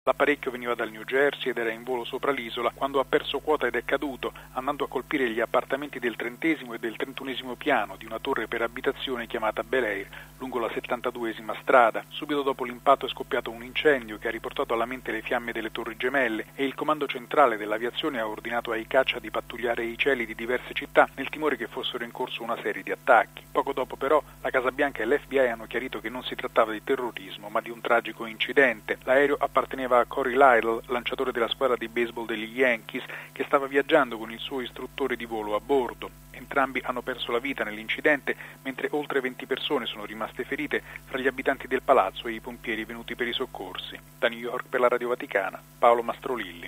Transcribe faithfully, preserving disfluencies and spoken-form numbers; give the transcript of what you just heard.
L'apparecchio veniva dal New Jersey ed era in volo sopra l'isola quando ha perso quota ed è caduto, andando a colpire gli appartamenti del trentesimo e del trentunesimo piano di una torre per abitazione chiamata Bel Air, lungo la settantaduesima strada. Subito dopo l'impatto è scoppiato un incendio che ha riportato alla mente le fiamme delle torri gemelle e il comando centrale dell'aviazione ha ordinato ai caccia di pattugliare i cieli di diverse città nel timore che fossero in corso una serie di attacchi. Poco dopo però la Casa Bianca e l'F B I hanno chiarito che non si trattava di terrorismo ma di un tragico incidente. L'aereo apparteneva a Corey Lidle, lanciatore della squadra di baseball degli Yankees, che stava viaggiando con il suo istruttore di volo a bordo. Entrambi hanno perso la vita nell'incidente, mentre oltre venti persone sono rimaste ferite fra gli abitanti del palazzo e i pompieri venuti per i soccorsi. Da New York per la Radio Vaticana, Paolo Mastrolilli.